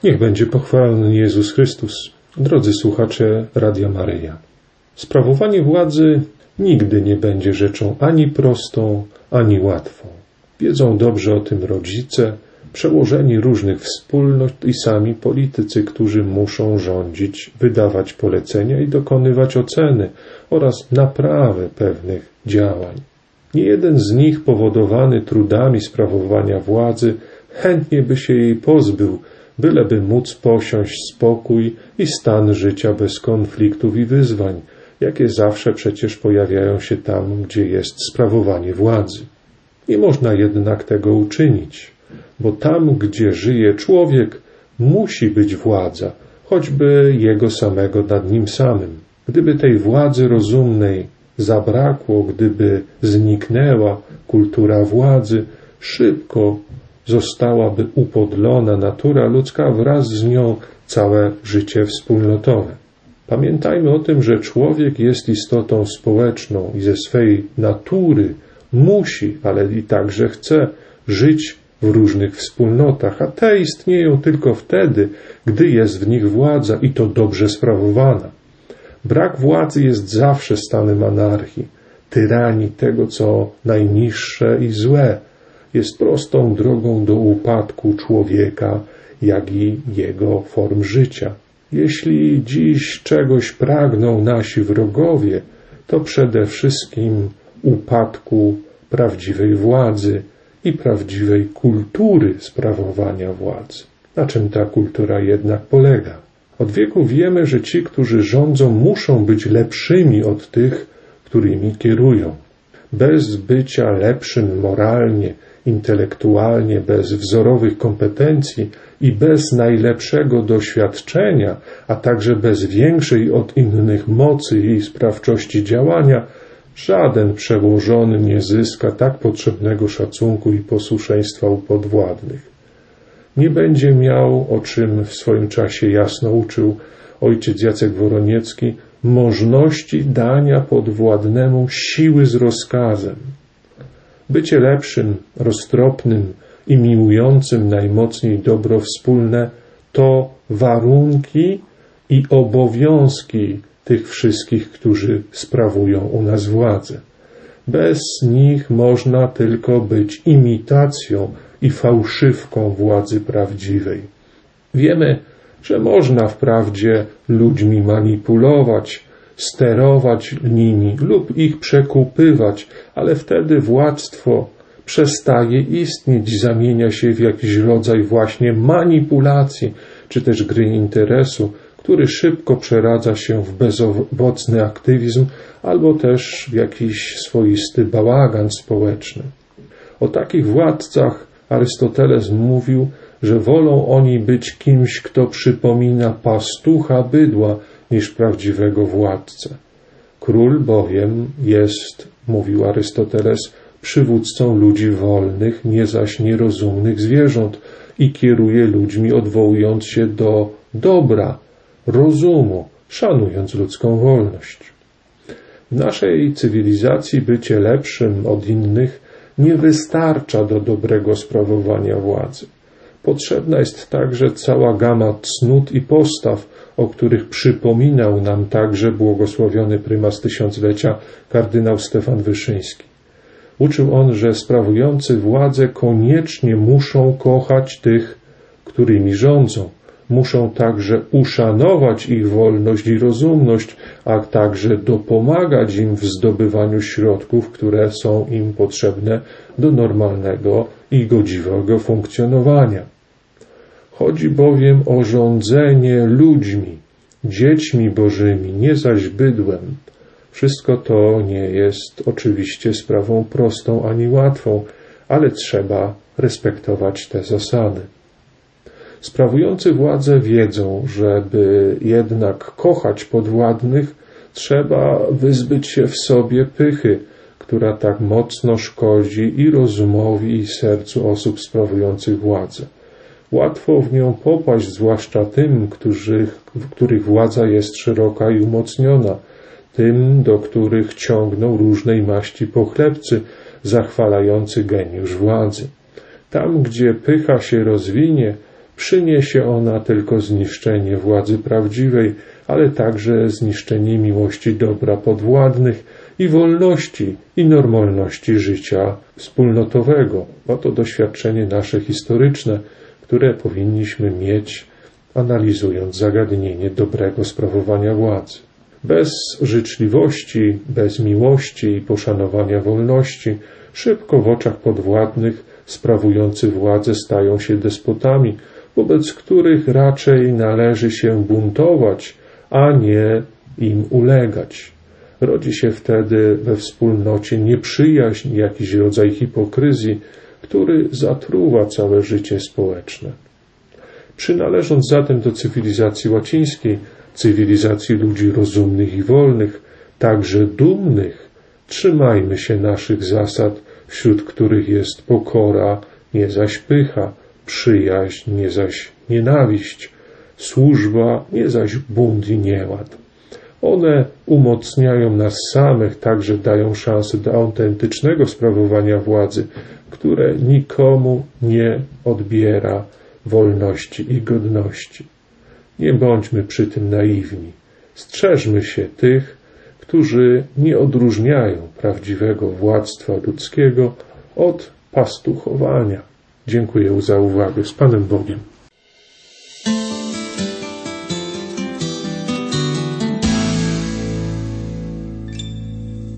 Niech będzie pochwalony Jezus Chrystus. Drodzy słuchacze Radia Maryja. Sprawowanie władzy nigdy nie będzie rzeczą ani prostą, ani łatwą. Wiedzą dobrze o tym rodzice, przełożeni różnych wspólnot i sami politycy, którzy muszą rządzić, wydawać polecenia i dokonywać oceny oraz naprawy pewnych działań. Niejeden z nich, powodowany trudami sprawowania władzy, chętnie by się jej pozbył, byleby móc posiąść spokój i stan życia bez konfliktów i wyzwań, jakie zawsze przecież pojawiają się tam, gdzie jest sprawowanie władzy. Nie można jednak tego uczynić, bo tam, gdzie żyje człowiek, musi być władza, choćby jego samego nad nim samym. Gdyby tej władzy rozumnej zabrakło, gdyby zniknęła kultura władzy, szybko zostałaby upodlona natura ludzka, wraz z nią całe życie wspólnotowe. Pamiętajmy o tym, że człowiek jest istotą społeczną i ze swej natury musi, ale i także chce żyć w różnych wspólnotach, a te istnieją tylko wtedy, gdy jest w nich władza i to dobrze sprawowana. Brak władzy jest zawsze stanem anarchii, tyranii, tego co najniższe i złe. Jest prostą drogą do upadku człowieka, jak i jego form życia. Jeśli dziś czegoś pragną nasi wrogowie, to przede wszystkim upadku prawdziwej władzy i prawdziwej kultury sprawowania władzy. Na czym ta kultura jednak polega? Od wieków wiemy, że ci, którzy rządzą, muszą być lepszymi od tych, którymi kierują. Bez bycia lepszym moralnie, intelektualnie, bez wzorowych kompetencji i bez najlepszego doświadczenia, a także bez większej od innych mocy i sprawczości działania, żaden przełożony nie zyska tak potrzebnego szacunku i posłuszeństwa u podwładnych. Nie będzie miał, o czym w swoim czasie jasno uczył ojciec Jacek Woroniecki, możności dania podwładnemu siły z rozkazem. Bycie lepszym, roztropnym i miłującym najmocniej dobro wspólne to warunki i obowiązki tych wszystkich, którzy sprawują u nas władzę. Bez nich można tylko być imitacją i fałszywką władzy prawdziwej. Wiemy, że można wprawdzie ludźmi manipulować, sterować nimi lub ich przekupywać, ale wtedy władztwo przestaje istnieć, zamienia się w jakiś rodzaj właśnie manipulacji, czy też gry interesu, który szybko przeradza się w bezowocny aktywizm albo też w jakiś swoisty bałagan społeczny. O takich władcach Arystoteles mówił, że wolą oni być kimś, kto przypomina pastucha bydła, niż prawdziwego władcę. Król bowiem jest, mówił Arystoteles, przywódcą ludzi wolnych, nie zaś nierozumnych zwierząt i kieruje ludźmi, odwołując się do dobra, rozumu, szanując ludzką wolność. W naszej cywilizacji bycie lepszym od innych nie wystarcza do dobrego sprawowania władzy. Potrzebna jest także cała gama cnót i postaw, o których przypominał nam także błogosławiony prymas tysiąclecia kardynał Stefan Wyszyński. Uczył on, że sprawujący władzę koniecznie muszą kochać tych, którymi rządzą. Muszą także uszanować ich wolność i rozumność, a także dopomagać im w zdobywaniu środków, które są im potrzebne do normalnego i godziwego funkcjonowania. Chodzi bowiem o rządzenie ludźmi, dziećmi bożymi, nie zaś bydłem. Wszystko to nie jest oczywiście sprawą prostą ani łatwą, ale trzeba respektować te zasady. Sprawujący władzę wiedzą, żeby jednak kochać podwładnych, trzeba wyzbyć się w sobie pychy, która tak mocno szkodzi i rozumowi, i sercu osób sprawujących władzę. Łatwo w nią popaść, zwłaszcza tym, których władza jest szeroka i umocniona, tym, do których ciągną różnej maści pochlebcy, zachwalający geniusz władzy. Tam, gdzie pycha się rozwinie, Przyniesie ona tylko zniszczenie władzy prawdziwej, ale także zniszczenie miłości dobra podwładnych i wolności i normalności życia wspólnotowego. Oto doświadczenie nasze historyczne, które powinniśmy mieć, analizując zagadnienie dobrego sprawowania władzy. Bez życzliwości, bez miłości i poszanowania wolności, szybko w oczach podwładnych sprawujący władzę stają się despotami, wobec których raczej należy się buntować, a nie im ulegać. Rodzi się wtedy we wspólnocie nieprzyjaźń, jakiś rodzaj hipokryzji, który zatruwa całe życie społeczne. Przynależąc zatem do cywilizacji łacińskiej, cywilizacji ludzi rozumnych i wolnych, także dumnych, trzymajmy się naszych zasad, wśród których jest pokora, nie zaś pycha, przyjaźń, nie zaś nienawiść, służba, nie zaś bunt i nieład. One umocniają nas samych, także dają szansę do autentycznego sprawowania władzy, które nikomu nie odbiera wolności i godności. Nie bądźmy przy tym naiwni. Strzeżmy się tych, którzy nie odróżniają prawdziwego władztwa ludzkiego od pastuchowania. Dziękuję za uwagę. Z Panem Bogiem.